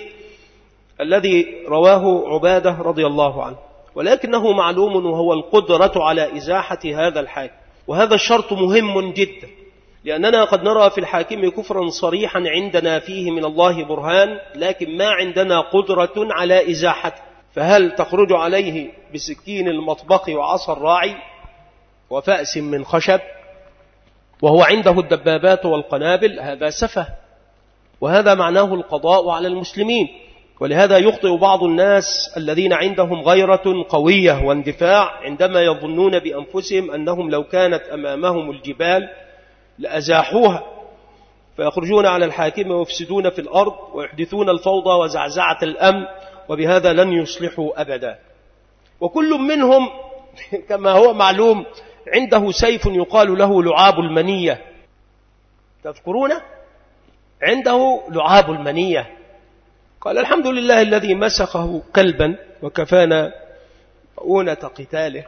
الذي رواه عبادة رضي الله عنه، ولكنه معلوم، وهو القدرة على إزاحة هذا الحاكم. وهذا الشرط مهم جدا، لأننا قد نرى في الحاكم كفرا صريحا عندنا فيه من الله برهان، لكن ما عندنا قدرة على إزاحته. فهل تخرج عليه بسكين المطبخ وعصا الراعي وفأس من خشب وهو عنده الدبابات والقنابل؟ هذا سفه، وهذا معناه القضاء على المسلمين. ولهذا يخطئ بعض الناس الذين عندهم غيرة قوية واندفاع عندما يظنون بأنفسهم أنهم لو كانت أمامهم الجبال لأزاحوها، فيخرجون على الحاكم ويفسدون في الأرض ويحدثون الفوضى وزعزعة الأمن، وبهذا لن يصلحوا أبدا. وكل منهم كما هو معلوم عنده سيف يقال له لعاب المنية، تذكرون؟ عنده لعاب المنية. قال: الحمد لله الذي مسخه كلبا وكفانا مؤونة قتاله.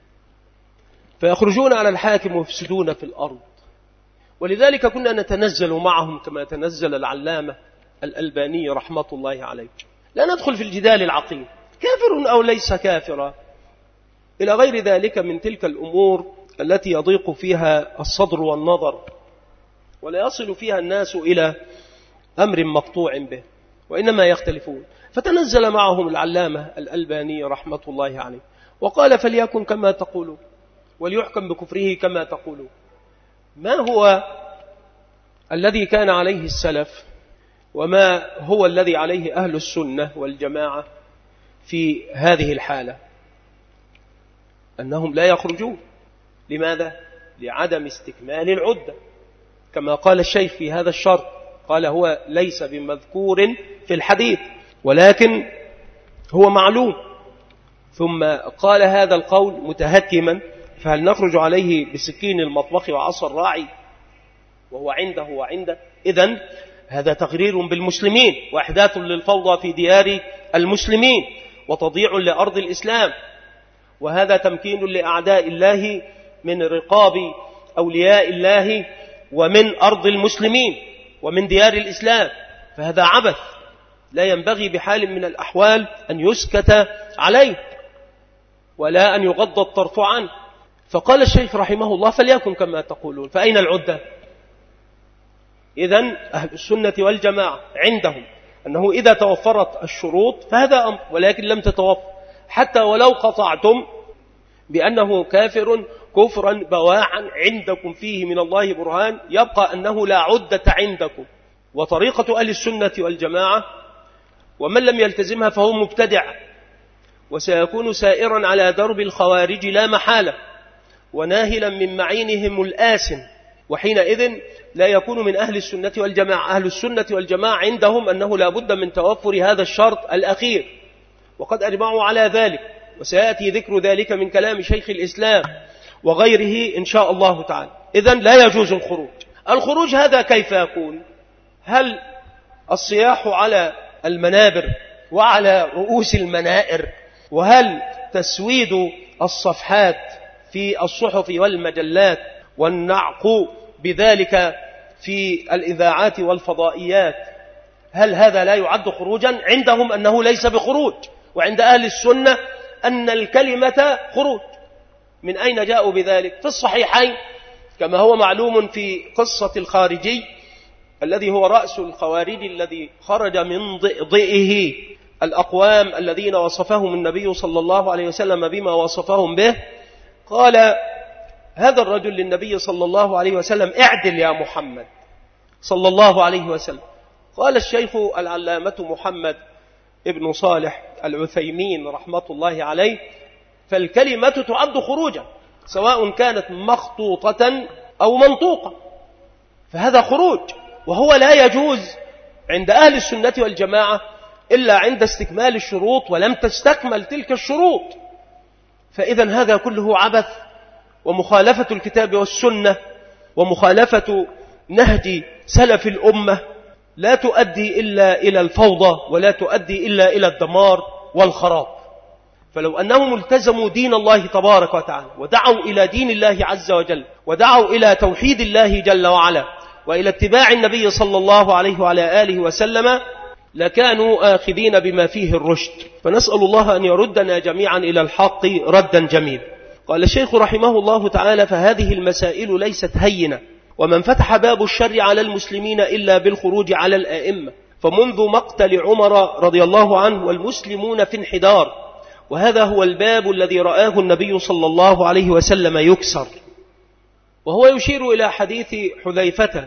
فيخرجون على الحاكم ويفسدون في الأرض. ولذلك كنا نتنزل معهم كما تنزل العلامة الألباني رحمة الله عليه. لا ندخل في الجدال العقيم، كافر أو ليس كافرا، إلى غير ذلك من تلك الأمور التي يضيق فيها الصدر والنظر، ولا يصل فيها الناس إلى أمر مقطوع به، وإنما يختلفون. فتنزل معهم العلامة الألباني رحمة الله عليه وقال: فليكن كما تقولون وليحكم بكفره كما تقولون. ما هو الذي كان عليه السلف وما هو الذي عليه أهل السنة والجماعة في هذه الحالة؟ أنهم لا يخرجون. لماذا؟ لعدم استكمال العدة، كما قال الشيخ في هذا الشرط. قال: هو ليس بمذكور في الحديث ولكن هو معلوم. ثم قال هذا القول متهكما: فهل نخرج عليه بسكين المطبخ وعصا الراعي وهو عنده؟ إذن هذا تغرير بالمسلمين وإحداث للفوضى في ديار المسلمين وتضييع لأرض الإسلام، وهذا تمكين لأعداء الله من رقاب أولياء الله ومن أرض المسلمين ومن ديار الإسلام. فهذا عبث لا ينبغي بحال من الأحوال أن يسكت عليه ولا أن يغض الطرف عنه. فقال الشيخ رحمه الله فليكن كما تقولون. فأين العدة؟ إذن أهل السنة والجماعة عندهم أنه إذا توفرت الشروط فهذا أمر، ولكن لم تتوفر حتى ولو قطعتم بأنه كافر كفرا بواعا عندكم فيه من الله برهان، يبقى أنه لا عدة عندكم. وطريقة أهل السنة والجماعة ومن لم يلتزمها فهو مبتدع، وسيكون سائرا على درب الخوارج لا محالة، وناهلا من معينهم الآسن، وحينئذ لا يكون من أهل السنة والجماعة. أهل السنة والجماعة عندهم أنه لا بد من توفر هذا الشرط الأخير، وقد أجمعوا على ذلك، وسيأتي ذكر ذلك من كلام شيخ الإسلام وغيره إن شاء الله تعالى. إذن لا يجوز الخروج. الخروج هذا كيف يكون؟ هل الصياح على المنابر وعلى رؤوس المنائر، وهل تسويد الصفحات في الصحف والمجلات والنعق بذلك في الإذاعات والفضائيات، هل هذا لا يعد خروجا؟ عندهم أنه ليس بخروج، وعند أهل السنة أن الكلمة خروج. من أين جاءوا بذلك؟ في الصحيحين كما هو معلوم في قصة الخارجي الذي هو رأس الخوارج الذي خرج من ضئه الأقوام الذين وصفهم النبي صلى الله عليه وسلم بما وصفهم به. قال هذا الرجل للنبي صلى الله عليه وسلم اعدل يا محمد صلى الله عليه وسلم. قال الشيخ العلامة محمد ابن صالح العثيمين رحمة الله عليه فالكلمة تعد خروجا سواء كانت مخطوطة أو منطوقة، فهذا خروج، وهو لا يجوز عند أهل السنة والجماعة إلا عند استكمال الشروط، ولم تستكمل تلك الشروط. فإذا هذا كله عبث ومخالفة الكتاب والسنة ومخالفة نهج سلف الأمة، لا تؤدي إلا إلى الفوضى ولا تؤدي إلا إلى الدمار والخراب. فلو أنهم التزموا دين الله تبارك وتعالى ودعوا إلى دين الله عز وجل ودعوا إلى توحيد الله جل وعلا وإلى اتباع النبي صلى الله عليه وعلى آله وسلم لكانوا آخذين بما فيه الرشد. فنسأل الله أن يردنا جميعا إلى الحق ردا جميلا. قال الشيخ رحمه الله تعالى فهذه المسائل ليست هينة، ومن فتح باب الشر على المسلمين إلا بالخروج على الآئمة، فمنذ مقتل عمر رضي الله عنه والمسلمون في انحدار، وهذا هو الباب الذي رآه النبي صلى الله عليه وسلم يكسر. وهو يشير إلى حديث حذيفة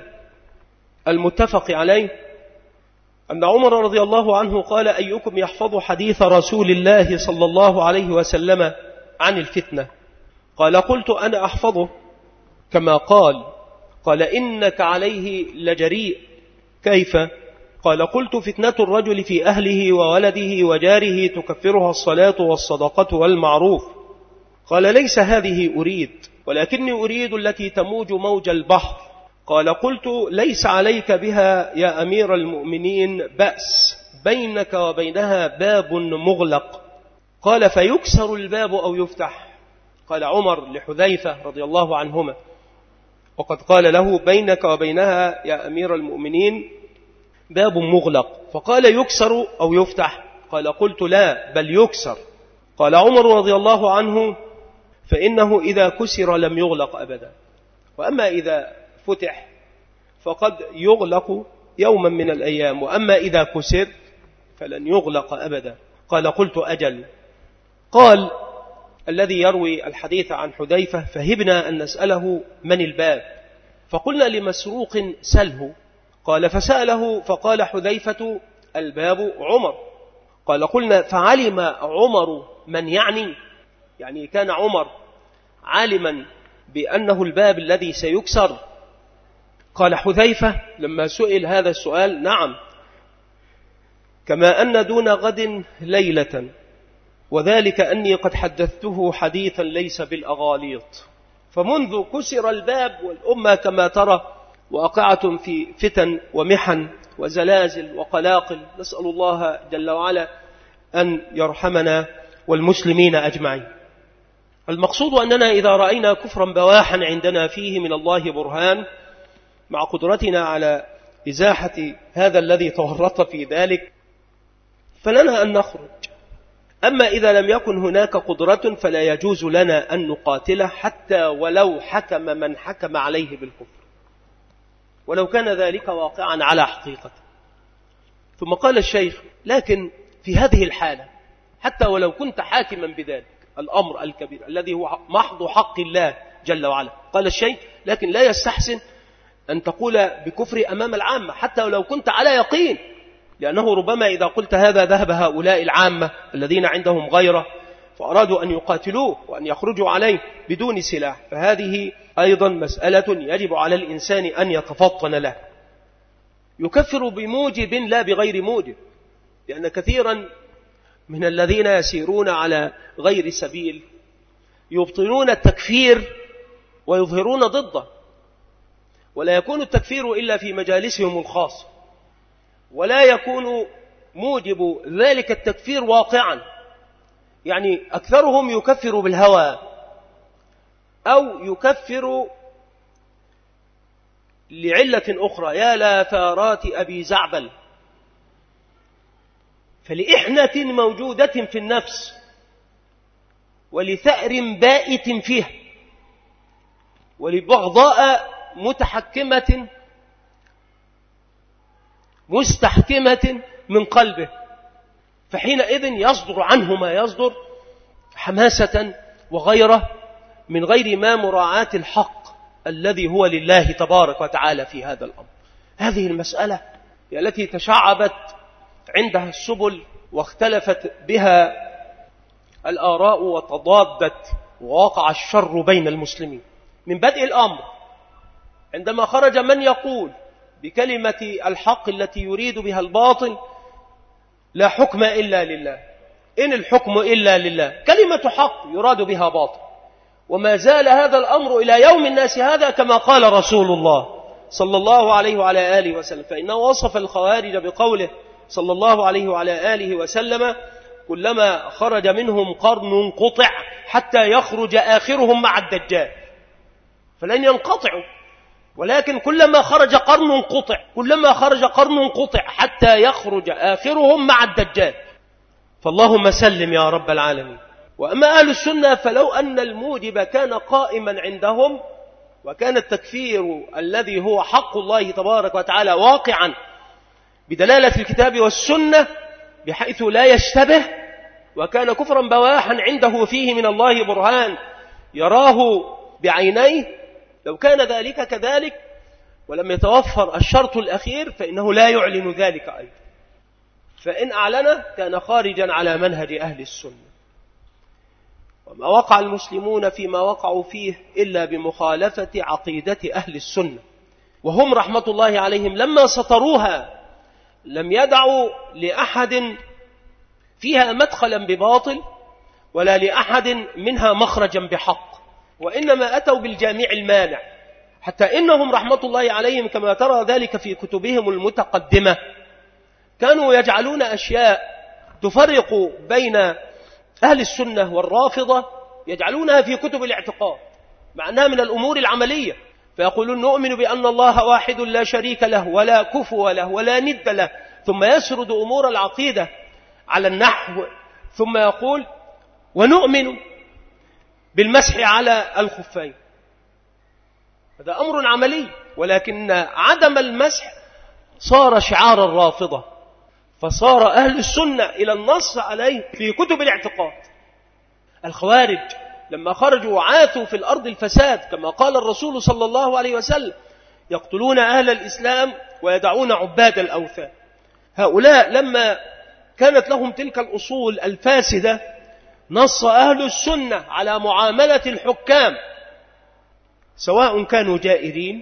المتفق عليه أن عمر رضي الله عنه قال أيكم يحفظ حديث رسول الله صلى الله عليه وسلم عن الفتنة؟ قال قلت أنا أحفظه كما قال إنك عليه لجريء. كيف؟ قال قلت فتنة الرجل في أهله وولده وجاره تكفرها الصلاة والصدقة والمعروف. قال ليس هذه أريد، ولكني أريد التي تموج موج البحر. قال قلت ليس عليك بها يا أمير المؤمنين بأس، بينك وبينها باب مغلق. قال فيكسر الباب أو يفتح؟ قال عمر لحذيفة رضي الله عنهما وقد قال له بينك وبينها يا أمير المؤمنين باب مغلق، فقال يكسر أو يفتح؟ قال قلت لا بل يكسر. قال عمر رضي الله عنه فإنه إذا كسر لم يغلق أبدا، وأما إذا فتح فقد يغلق يوما من الأيام، وأما إذا كسر فلن يغلق أبدا. قال قلت أجل. قال الذي يروي الحديث عن حذيفة فهبنا أن نسأله من الباب، فقلنا لمسروق سله. قال فسأله فقال حذيفة الباب عمر. قال قلنا فعلم عمر من يعني كان عمر عالما بأنه الباب الذي سيكسر؟ قال حذيفة لما سئل هذا السؤال نعم، كما أن دون غد ليلة، وذلك أني قد حدثته حديثا ليس بالأغاليط. فمنذ كسر الباب والأمة كما ترى وأقعة في فتن ومحن وزلازل وقلاقل، نسأل الله جل وعلا أن يرحمنا والمسلمين أجمعين. المقصود أننا إذا رأينا كفرا بواحا عندنا فيه من الله برهان، مع قدرتنا على إزاحة هذا الذي تورط في ذلك، فلنا أن نخرج. أما إذا لم يكن هناك قدرة فلا يجوز لنا أن نقاتله حتى ولو حكم من حكم عليه بالكفر، ولو كان ذلك واقعا على حقيقة. ثم قال الشيخ: لكن في هذه الحالة حتى ولو كنت حاكما بذلك الأمر الكبير الذي هو محض حق الله جل وعلا، قال الشيخ: لكن لا يستحسن أن تقول بكفر أمام العامة حتى ولو كنت على يقين، لأنه ربما إذا قلت هذا ذهب هؤلاء العامة الذين عندهم غيره فأرادوا أن يقاتلوه وأن يخرجوا عليه بدون سلاح، فهذه أيضا مسألة يجب على الإنسان أن يتفطن له. يكفر بموجب لا بغير موجب، لأن كثيرا من الذين يسيرون على غير سبيل يبطلون التكفير ويظهرون ضده، ولا يكون التكفير إلا في مجالسهم الخاصة، ولا يكون موجب ذلك التكفير واقعا. يعني أكثرهم يكفر بالهوى أو يكفر لعلة أخرى، يا لافارات أبي زعبل، فلإحنة موجودة في النفس ولثأر بائت فيها ولبغضاء متحكمة مستحكمة من قلبه، فحينئذ يصدر عنه ما يصدر حماسة وغيره من غير ما مراعاة الحق الذي هو لله تبارك وتعالى في هذا الأمر. هذه المسألة هي التي تشعبت عندها السبل واختلفت بها الآراء وتضادت ووقع الشر بين المسلمين من بدء الأمر، عندما خرج من يقول بكلمة الحق التي يريد بها الباطل: لا حكم إلا لله، إن الحكم إلا لله، كلمة حق يراد بها باطل. وما زال هذا الأمر إلى يوم الناس هذا كما قال رسول الله صلى الله عليه وعلى آله وسلم، فإنه وصف الخوارج بقوله صلى الله عليه وعلى آله وسلم: كلما خرج منهم قرن قطع حتى يخرج آخرهم مع الدجال. فلن ينقطعوا، ولكن كلما خرج قرن قطع، كلما خرج قرن قطع حتى يخرج آخرهم مع الدجال. فاللهم سلم يا رب العالمين. وأما أهل السنة فلو أن الموجب كان قائما عندهم وكان التكفير الذي هو حق الله تبارك وتعالى واقعا بدلالة الكتاب والسنة بحيث لا يشتبه، وكان كفرا بواحا عنده فيه من الله برهان يراه بعينيه، لو كان ذلك كذلك ولم يتوفر الشرط الأخير فإنه لا يعلن ذلك أيضا، فإن أعلن كان خارجا على منهج أهل السنة. وما وقع المسلمون فيما وقعوا فيه إلا بمخالفة عقيدة أهل السنة، وهم رحمة الله عليهم لما سطروها لم يدعوا لأحد فيها مدخلا بباطل ولا لأحد منها مخرجا بحق، وإنما أتوا بالجامع المانع، حتى إنهم رحمة الله عليهم كما ترى ذلك في كتبهم المتقدمة كانوا يجعلون أشياء تفرق بين أهل السنة والرافضة يجعلونها في كتب الاعتقاد مع أنها من الأمور العملية، فيقولون: نؤمن بأن الله واحد لا شريك له ولا كفو له ولا ند له، ثم يسرد أمور العقيدة على النحو، ثم يقول: ونؤمن بالمسح على الخفين. هذا أمر عملي، ولكن عدم المسح صار شعار الرافضة، فصار أهل السنة إلى النص عليه في كتب الاعتقاد. الخوارج لما خرجوا وعاثوا في الأرض الفساد كما قال الرسول صلى الله عليه وسلم: يقتلون أهل الإسلام ويدعون عباد الأوثان. هؤلاء لما كانت لهم تلك الأصول الفاسدة نص أهل السنة على معاملة الحكام سواء كانوا جائرين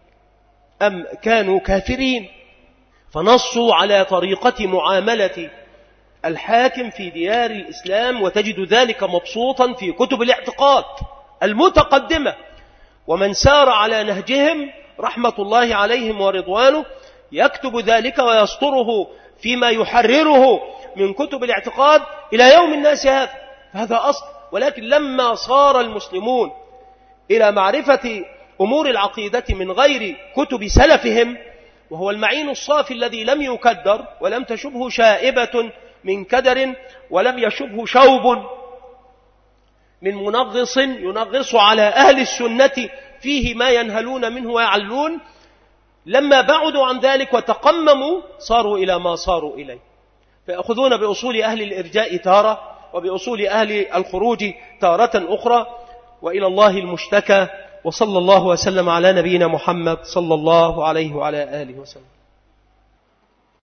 أم كانوا كافرين، فنصوا على طريقة معاملة الحاكم في ديار الإسلام، وتجد ذلك مبسوطا في كتب الاعتقاد المتقدمة. ومن سار على نهجهم رحمة الله عليهم ورضوانه يكتب ذلك ويسطره فيما يحرره من كتب الاعتقاد إلى يوم الناس هذا أصل. ولكن لما صار المسلمون إلى معرفة أمور العقيدة من غير كتب سلفهم، وهو المعين الصافي الذي لم يكدر ولم تشبه شائبة من كدر ولم يشبه شوب من منغص ينغص على أهل السنة فيه ما ينهلون منه ويعلون، لما بعدوا عن ذلك وتقمموا صاروا إلى ما صاروا إليه، فيأخذون بأصول أهل الإرجاء تارة وبأصول أهل الخروج تارة أخرى، وإلى الله المشتكى. وصلى الله وسلم على نبينا محمد صلى الله عليه وعلى آله وسلم.